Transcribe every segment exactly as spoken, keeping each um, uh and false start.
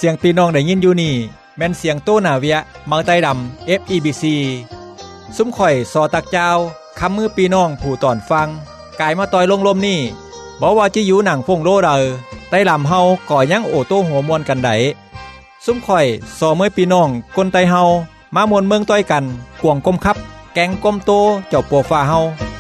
สียงพี่น้องได้ยินอยู่นี่แม่นเสียงโตนาเวียมังไต้ดำ เอฟ อี บี ซี ซุ้มข่อยสอตักเจ้าคำมือพี่น้องผู้ตอนฟังกายมาต่อยลงลมนี่บ่ว่าจะอยู่หนังฟงโลเดอใต้ลำเฮาก่อยังโอโต้หัวมวนกันไดซุ้มข่อยสอเมื่อพี่น้องคนไต้เฮามามวนเมืองต้อยกันกวงก้มคับแกงก้มโตเจ้าปัวฟ้าเฮา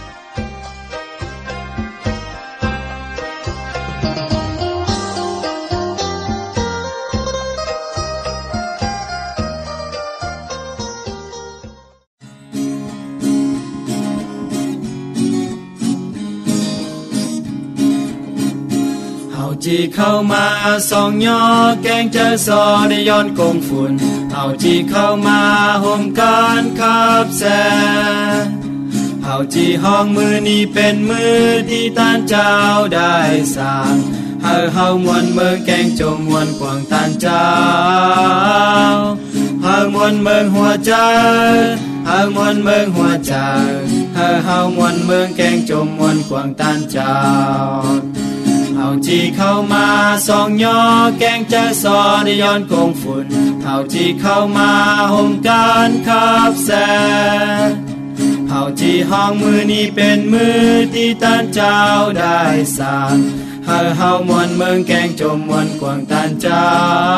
จีเข้ามาส่องย่อแกงเจอซอได้ย้อนกงฝุ่นเอาจีเข้ามาห่มการขับแสเอาจีห้องมือนี้เป็นมือที่ตานเจ้าได้สร้างเฮาเฮามวนเมืองแกงจมมวนกวางตานเจ้าเฮามวนเมืองหัวใจเฮามวนเมืองหัวใจเฮาเฮามวนเมืองแกงจมมวนกวางตานเจ้าเอาจีเข้ามาส่องย่อแกงจะซอได้ย้อนกงฝุ่นเอาจีเข้ามาห่มการขับแสเอาจีห้องมือนี้เป็นมือที่ตานเจ้าได้สร้างเฮาเฮามวนเมืองแกงจมมวนกวางตานเจ้า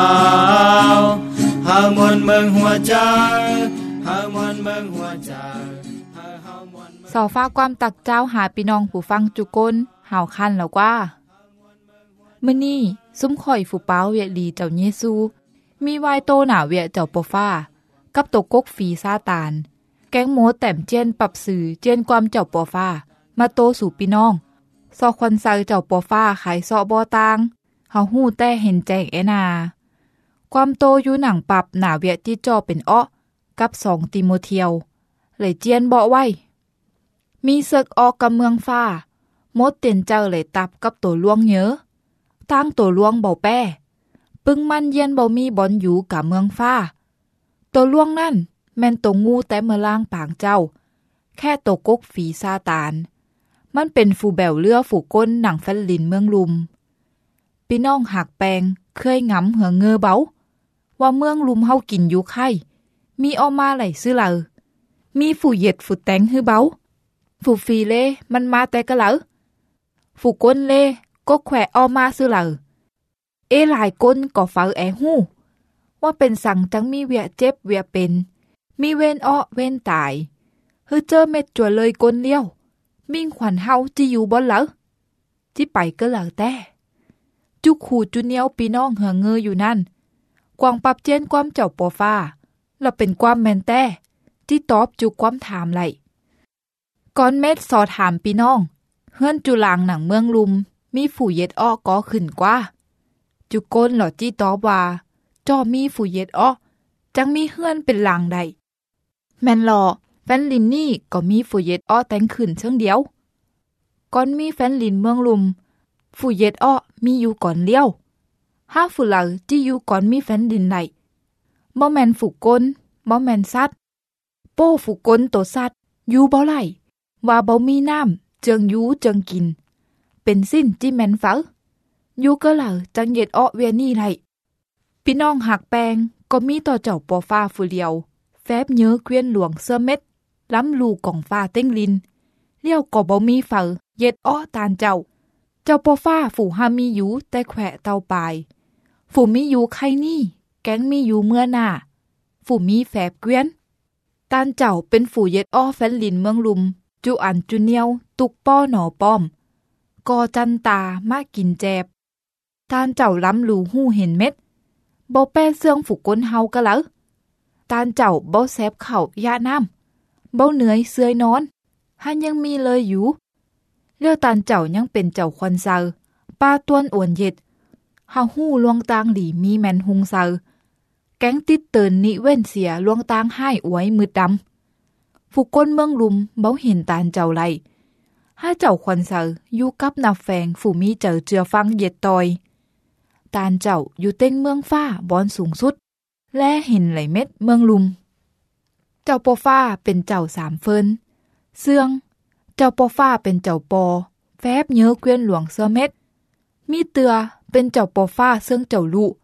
เฮามวนเมืองหัวใจเฮามวนเมืองหัวใจเฮามวนสอฟ้าความตักเจ้าหาพี่น้องผู้ฟังจุกนเฮาคันแล้วกว่ามื้อนี้ซุ้มข่อยฝูเป้าเวียลีเจ้าเยซูมีวายโตหนาเวียเจ้าปอฟ้ากับตกกฝีซาตานแก๊งโมแต้มเจียนปรับสื่อเจียนความเจ้าปอฟ้ามาโตสู่พี่น้องซอควันไซเจ้าปอฟ้าขายซอบ่ตางเฮาฮู้แต่เห็นแจงแอนาความโตอยู่หนังปรับหนาเวียที่จ่อเป็นอ้อกับสองติโมเทียวเลยเจียนบ่ไว้มีศึกออกกับเมืองฟ้ามดเต็นเจ้าเลยตับกับตัวล่วงเยอะตั้งตัวล่วงเบาแป้ปึงมันเย็นเบามีบอนอยู่กับเมืองฟ้าตัวล่วงนั่นแม่นตัวงูแต่เมื่อล่างปางเจ้าแค่ตัวกกฝีซาตานมันเป็นฟูแบวเลือฝูก้นหนังแฟนลินเมืองลุมพี่น้องหักแปงเคยงำเหือเงอเบาว่าเมืองลุมเฮากินอยู่ไข่มีออกมาไหลซื้อเหลอมีฝูเหย็ดฝูแตงฮือเบาฝูฟีเล่มันมาแต่กะเหลอฝูก้นเล่ก็แขวะออกมาซื้อเหลอเอหลายก้นก็เฝ้าแอหู้ว่าเป็นสั่งจังมีเวียเจ็บเวียเป็นมีเว้นอ้อเว้นตายฮือเจอเม็ดจั่วเลยก้นเลี้ยวมิ่งขวัญเฮาจิอยู่บ่เหลอจิไปก็เหลอแต่จุกขู่จุเนียวพี่น้องเหือเงออยู่นั่นกวางปรับเจนความเจ้าปอฟ้าเราเป็นความแมนแต่ที่ตอบจุความถามไหลก้อนเม็ดสอถามพี่น้องเฮือนจุลางหนังเมืองลุมมีฝูเย็ดอ้อก็ขึ้นกว่าจุก้นหลอจี้ตอบว่าจ้อมีฝูเย็ดอ้อจังมีเฮือนเป็นลางใดแม่นหลอแฟนลินนี่ก็มีฝูเย็ดอ้อแต่งขึ้นเชิงเดียวก่อนมีแฟนลินเมืองลุมฝูเย็ดอ้อมีอยู่ก่อนเลี้ยวห้าฝูเหล่าจี้อยู่ก่อนมีแฟนลินไหลบ่แม่นฝูก้นบ่แม่นสัตว์โป้ฝูก้นโตสัตว์อยู่บ่ไหลว่าบ่มีน้ำเจิงอยู่เจิงกินเป็นสิ้นจิแมนเฝ้าอยู่ก็เหล่าจังเย็ดอ้อเวียนี่ไหลพี่น้องหักแปงก็มีต่อเจ้าปอฟ้าฟูเลียวแฟบเยอะเกวียนหลวงเสื้อเม็ดล้ำลูกล่องฟ้าเต้งลินเลี้ยวก็บ่มีเฝ้าเย็ดอ้อตานเจ้าเจ้าปอฟ้าฝูหามีอยู่แต่แขวะเตาปลายฝูมีอยู่ไข่นี่แก๊งมีอยู่เมื่อหน้าฝูมีแฟบเกวียนตานเจ้าเป็นฝูเย็ดอ้อแฟนลินเมืองลุมจุอันจุเนียวตุกป้อหนอป้อมกอจันตามากินแจบตานเจ้าล้ำลูหู้เห็นเม็ดบ่แป้เสื่องฝูก้นเฮากะเหลอตานเจ้าบ่แซบเข่ายาน้ำบ่เหนื่อยเสื่อยนอนหันยังมีเลยอยู่เลี้ยวตานเจ้ายังเป็นเจ้าควันเซอป้าต้วนอวนเย็ดเฮาหู้ลวงตางหลีมีแมนหุงเซอแก๊งติดเตินนิเว้นเสียลวงตางให้อวยมืดดำฝูก้นเมืองลุมบ่เห็นตานเจ้าไลห้าเจ้าควันเซออยู่กับนับแฝงฝูมีเจอเจือฟังเย็ดตอยตานเจ้าอยู่เต้งเมืองฟ้าบอนสูงสุดและเห็นไหลเม็ดเมืองลุมเจ้าปอฟ้าเป็นเจ้าสามเฟินเสื่องเจ้าปอฟ้าเป็นเจ้าปอแฟบเยอะเกวียนหลวงเสื้อเม็ดมีเตือเป็นเจ้าปอฟ้าเสื่องเจ้าลุ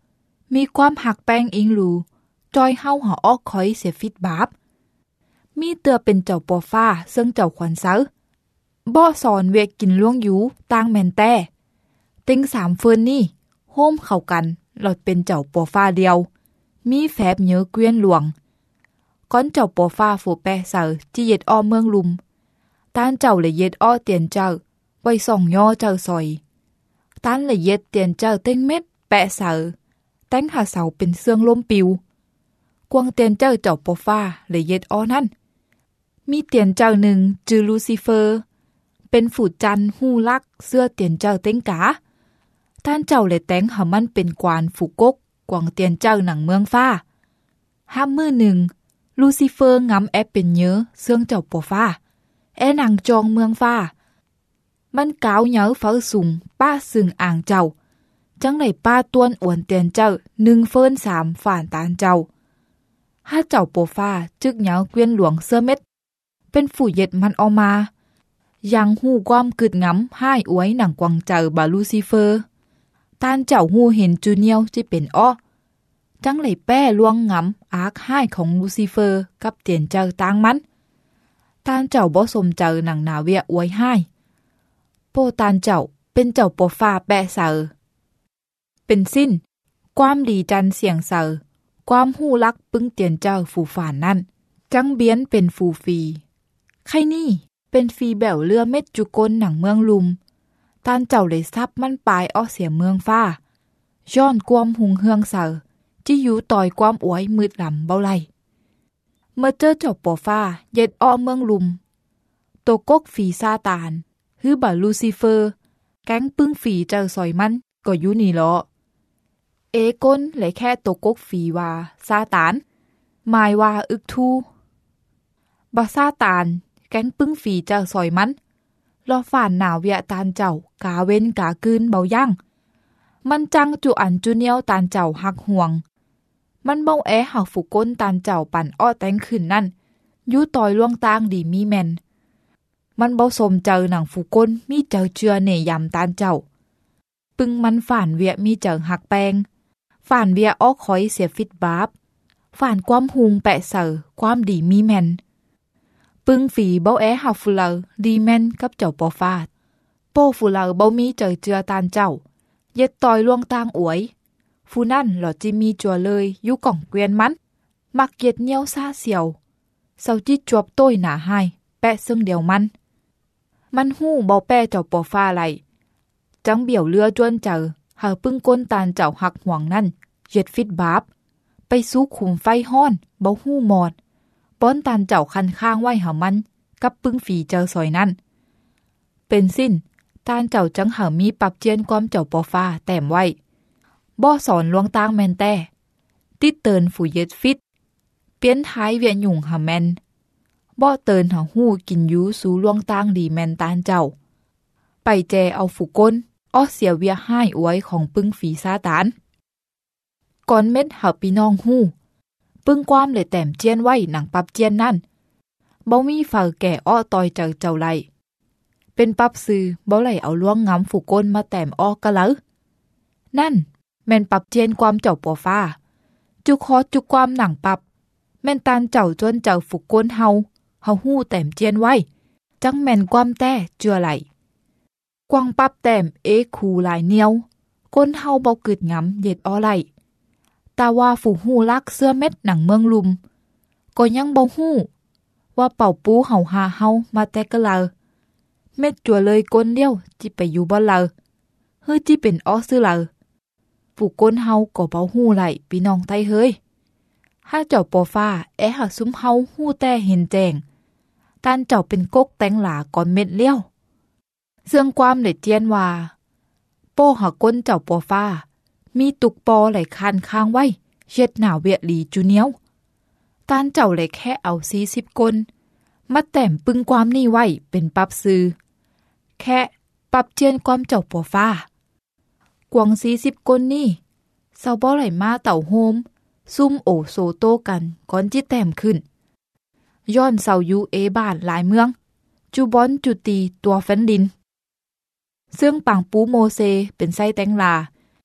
มีความหักแป้งอิงรูจอยเฮาหาออกคอยเสียฟิตบาบมีเตือเป็นเจ้าปอฟ้าซึ่งเจ้าขวัญเซาบ่สอนเวกกินล่วงอยู่ต่างแม่นแต่ติงสามเฟินนี่โฮมเข้ากันหลอดเป็นเจ้าปอฟ้าเดียวมีแฝบเหยอเกวียนหลวงก้อนเจ้าปอฟ้าฝูแปะเสาที่เย็ดอ้อเมืองลุมต้านเจ้าเลยเย็ดอ้อเตียนเจ้าไว้ส่องย่อเจ้าซอยต้านเลยเย็ดเตียนเจ้าเต้งเม็ดแปะเสาแต้งหาเสาเป็นเสื่องล้มปิวกวางเตียนเจ้าเจ้าปอฟ้าเลยเย็ดอ้อนั่นมีเตียนเจ้าหนึ่งจือลูซิเฟอร์เป็นฝูจันหูลักเสื้อเตียนเจ้าเต้งกาต้านเจ้าเลยแต้งหามันเป็นกวานฝูกกกวางเตียนเจ้าหนังเมืองฟ้าห้ามมือหนึ่งลูซิเฟอร์งำแอปเป็นเยอะเสื่องเจ้าปอฟ้าแอหนังจองเมืองฟ้ามันกาวเหยอเฝ้าสูงป้าซึ่งอ่างเจ้าจังไหนป้าต้วนอวนเตียนเจ้าหนึ่งเฟินสามฝ่านตานเจ้าห้าเจ้าปอฟ้าจึกเหยาเกวียนหลวงเสื้อเม็ดเป็นฝูเย็ดมันออกมายังหูความกึดงำห้ายอวยหนังกวางเจอบาลูซิเฟอร์ตานเจ้าหูเห็นจูเนียวที่เป็นอ้อจังไหลแป้ลวงงำอาร์คห้ายของลูซิเฟอร์กับเตียนเจ้าต่างมันตานเจ้าบ่สมเจอหนังนาเวียอวยห้ายโปตานเจ้าเป็นเจ้าปอฟ้าแปะเสอเป็นสิ้นความดีจันเสียงเสอความหู้ลักปึ้งเตียนเจ้าฝูฝ่านนั่นจังเบียนเป็นฝูฟีใครนี่เป็นฟีแบวเรือเม็ดจุกลหนังเมืองลุมตานเจ้าเลยซับมันปลายอ้อเสียเมืองฟ้าย้อนความหุงเฮืองเสอที่อยู่ต่อยความอวยมืดลำเบาไหลเมื่อเจอเจ้าปอฟ้าเย็ดอ้อเมืองลุมโตกกฝีซาตานฮือบาลูซิเฟอร์แก๊งปึ้งฝีเจ้าซอยมันก็อยู่นี่ล้อเอก้นเลยแค่โตกกฝีว่าซาตานหมายว่าอึกทูบาซาตานแก๊งปึ้งฝีเจ้าซอยมันรอฝ่านหนาวเวียตานเจ้ากาเว้นกากืนเบาย่างมันจังจุอันจุเนียวตานเจ้าหักห่วงมันเมาแอหักฝูก้นตานเจ้าปั่นอ้อแตงขึ้นนั่นยู่ต่อยล่วงตางดีมีแมนมันเบาสมเจอหนังฝูก้นมีเจอเจือเนยำตานเจ้าปึงมันฝ่านเวียมีเจอหักแปงฝ่านเวียอ้อคอยเสียฟิตบาบฝ่านความหุงแปะเสอความดีมีแมนปึงฝีเบาแอหักฟูเลอดีแมนกับเจ้าปอฟาดโป้ฟูเลอเบามีเจอเจือตานเจ้าเย็ดต่อยล่วงตางอวยฟูนั่นหลอจิมีจัวเลยอยู่ก่องเกวียนมันมักเย็ดเนียวซาเสียวเสาจิจวบต้ยหนาให้แปะซึ่งเดียวมันมันหู้เบาแป้เจ้าปอฟ้าไหลจังเบี่ยวเรือจวนเจอหาปึ้งก้นตานเจ้าหักห่วงนั่นเย็ดฟิตบาบไปสู้ขุมไฟห้อนเบาหู้หมอดป้อนตานเจ้าคันข้างไว้หามันกับปึ้งฝีเจอซอยนั่นเป็นสิ้นตานเจ้าจังหามีปรับเจียนความเจ้าปอฟ้าแต้มไว้บ่อสอนลวงตางแมนแต่ติดเตินฝูเย็ดฟิตเปลี่ยนท้ายเวียนหยุ่งหาแมนบ่อเตินหาหู้กินยูสู่ลวงตางดีแมนตานเจ้าไปแจเอาฝูก้นอ้อเสียเวียห้ายอวยของปึ้งฝีซาตานก่อนเม็ดหาพี่น้องหู้ปึ้งความเลยแต้มเจียนไว้หนังปับเจียนนั่นบ่มีฝ่าแก่อ้อตอยเจอเจ้าไหลเป็นปับซื้อบ่ไหลเอาล่วงงำฝูก้นมาแต้มอ้อกะเลยนั่นแม่นปับเจียนความเจ้าปอฟ้าจุคอจุความหนังปับแม่นตานเจ้าจนเจ้าฝูก้นเฮาเฮาหู้แต้มเจียนไว้จังแม่นความแต่เจือไหลกวางปับแต้มเอคูหลายเหนียวก้นเฮาบ่กึดงำเย็ดอ้อไหลตาว่าฝูหูลักเสื้อเม็ดหนังเมืองลุมก็ยังบ่ฮู้ว่าเป่าปูเฮาหาเฮามาแต่กะเลอเม็ดจั่วเลยก้นเดียวจิไปอยู่บ่เลอเฮ้ยจิเป็นอ้อซื้อเลอฝูก้นเฮาก็เบาฮู้ไหลพี่น้องไต้เฮ้ยถ้าเจ้าปอฟ้าแอหาซุ้มเฮาฮู้แต่เห็นแจ้งตานเจ้าเป็นกกแตงหลาก่อนเม็ดเลี้ยวเสื่องความเลยเจียนว่าโป้หาก้นเจ้าปอฟ้ามีตุกปอไหลคันค้างไว้เช็ดหนาเวียหลีจูเนียวตานเจ้าเลยแค่เอาสี่สิบก้นมาแต้มปึงความนี่ไว้เป็นปับซื้อแค่ปับเจียนความเจ้าปอฟ้ากวางสี่สิบก้นนี่เศร้าบ่ไหลมาเต่าโฮมซุ่มโอโซโต้กันก่อนจิแต้มขึ้นย้อนเศร้ายูเอบ้านหลายเมืองจูบอนจูตีตัวแฟนดินซึ่งปังปูโมเซเป็นไส้แตงลา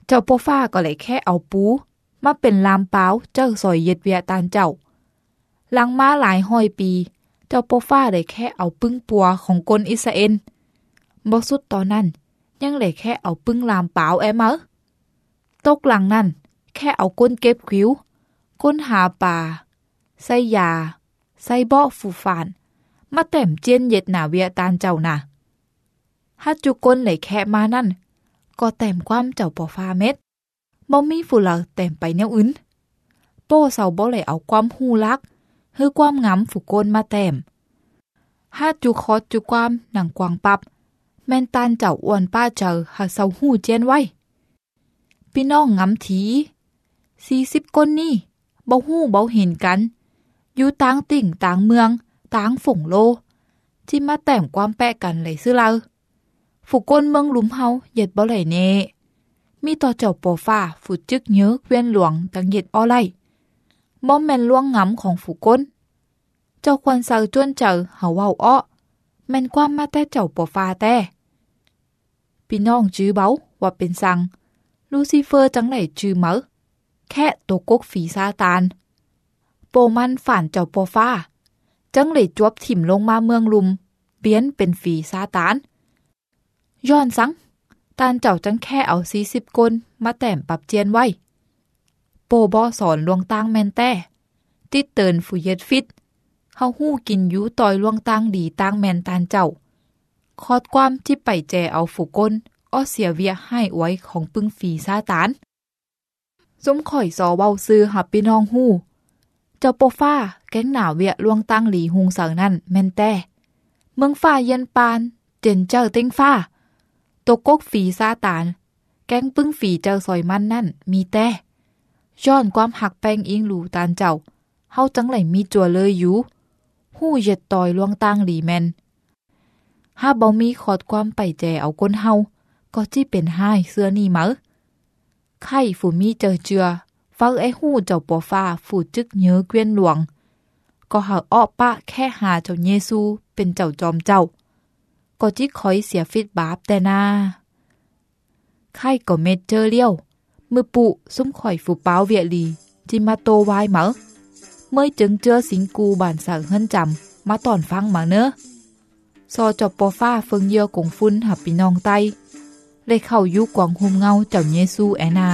เจ้าโปฟ้าก็เลยแค่เอาปูมาเป็นลามเปล่าเจ้าซอยเย็ดเวียตานเจ้าหลังมาหลายห้อยปีเจ้าโปฟ้าได้แค่เอาปึ้งปัวของกลอิสราเอลบ่สุดตอนนั้นยังเลยแค่เอาปึ้งลามเปล่าแอมเอตกหลังนั้นแค่เอาก้นเก็บขิวก้นหาป่าใส่ยาใส่เบาะฟูฟานมาแต้มเจียนเย็ดหนาเวียตานเจ้าน่ะฮัดจุก้นเลยแค่มานั่นก็แต้มความเจ้าปอฟ้าเม็ดบ่มีผู้ละแต้มไปแนวอื่นโป้เซาบ่เลยเอาความฮู้ลักหรือความงำฝูก้นมาแต้มฮัดจุคอดจุความหนังกวางปับแม่นตานเจ้าอ้วนป้าเจอหาเซาฮู้เจียนไว้พี่น้องงำถีสี่สิบก้นนี่บ่ฮู้บ่เห็นกันอยู่ต่างติ่งต่างเมืองต่างฝงโลที่มาแต่งความแปะกันเลยซื้อเราฝูก้นเมืองหลุมเฮาเหย็ดบ่ไหลเนมีต่อเจ้าปอฟ้าฝูจึกเยอะเวียนหลวงตังเหย็ดอ้อไล่บ่แม่นล่วงงำของฝูก้นเจ้าควรเซาจ้วนเจอเฮาเว้าอ้อแม่นความมาแต่เจ้าปอฟ้าแต่พี่น้องจื้อเบาว่าเป็นสังลูซิเฟอร์จังไหนจื้อเหมอแค่ตัวกกฝีซาตานโปมันฝ่านเจ้าปอฟ้าจังเลยจวบถิ่มลงมาเมืองลุมเบี้ยนเป็นฝีซาตานย้อนสังตานเจ้าจังแค่เอาสี่สิบก้นมาแต้มปรับเจียนไว้โปบ่สอนลวงตางแม่นแต่ติดเตินฝูเย็ดฟิตเฮาฮู้กินอยู่ต่อยลวงตางดีตางแม่นตานเจ้าคอดความที่ไปแจเอาฝูก้นอ้อเสียเวียให้ไว้ของปึ้งฝีซาตานสมข่อยซอเว้าซื้อหับพี่น้องฮู้เจ้าโปฟ้าแก๊งหนาเวียลวงตั้งหลีหุงสังนั่นแม่นแต่เมืองฟ้าเย็นปานเจนเจ้าเต็งฟ้าตกกกฝีซาตานแก๊งปึ้งฝีเจ้าซอยมันนั่นมีแต่ย้อนความหักแป้งอิงหลูตานเจ้าเฮาจังไหลมีจัวเลยอยู่ฮู้เย็ดต่อยลวงตั้งหลีแม่นถ้าบ่มีขอดความไปแจเอาก้นเฮาก็จิเป็นห้ายเสื้อนี่เหมอไข่ฝูมีเจอเจือฟังไอ้หู้เจ้าปอฟ้าฝูจึกเยอะเกวียนหลวงก็หาอ้อปะแค่หาเจ้าเยซูเป็นเจ้าจอมเจ้าก็จิคอยเสียฟิตบาปแต่นาไข่ก็เม็ดเจอเลี้ยวมือปุซุ้มข่อยฝูเป้าเวียลีจิมาโตวายเหมอเมื่อจึงเจอสิงกูบานสั่งเฮิรนจำมาตอนฟังมาเนอะซอเจ้าปอฟ้าเฟิงเยอะกงฟุ้นหับปีน้องไตเลยเข้ายุกวางหุมเงาเจ้าเยซูแอนา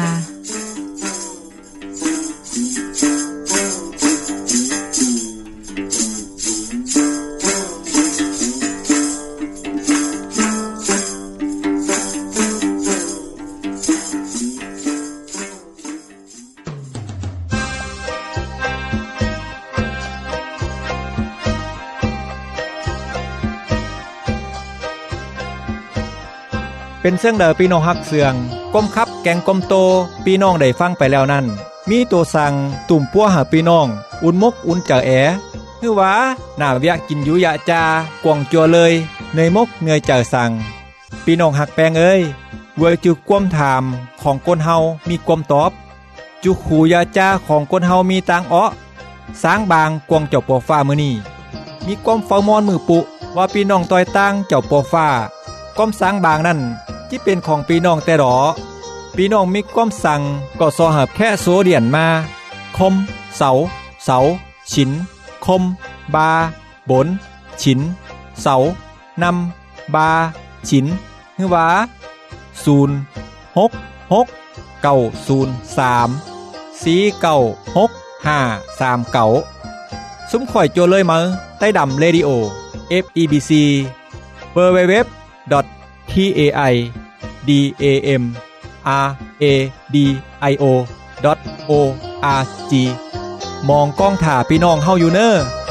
เป็นเสื่องเดอพี่น้องฮักเสืองก้มคับแกงก้มโตพี่น้องได้ฟังไปแล้วนั่นมีตัวสั่งตุ่มปัวหาพี่น้องอุ่นมกอุ่นเจอแอคือว่าหน้าเวียกินอยู่ยะจากวงจัวเลยเนยมกเนยเจอสั่งพี่น้องฮักแปงเอ้ยเวอจุความถามของคนเฮามีความตอบจุขูยาจาของคนเฮามีตังอ้อสร้างบางกวงเจ้าปอฟ้ามื้อนี้มีความเฝ้ามอนมือปุว่าพี่น้องต้อยตั้งเจ้าปอฟ้าก้มสร้างบางนั่นที่เป็นของพี่น้องแต่หรอพี่น้องมีก้มสั่งก็ซอหับแค่โซเดียนมาคมเสาเสาฉินคมบาบนฉินเสานำบาฉินคือว่าศูนย์หกหกเก้าศูนย์สามสี่เก้าหกห้าสามเก้าซุ้มข่อยโจเลยมาใต้ดำเรดิโอ เอฟ อี บี ซี เบอร์เว็บดอท ที เอ ไอ ดี เอ เอ็ม อาร์ เอ ดี ไอ โอ ดอท โอ อาร์ จี มองกล้องถ่าพี่น้องเฮาอยู่เนอ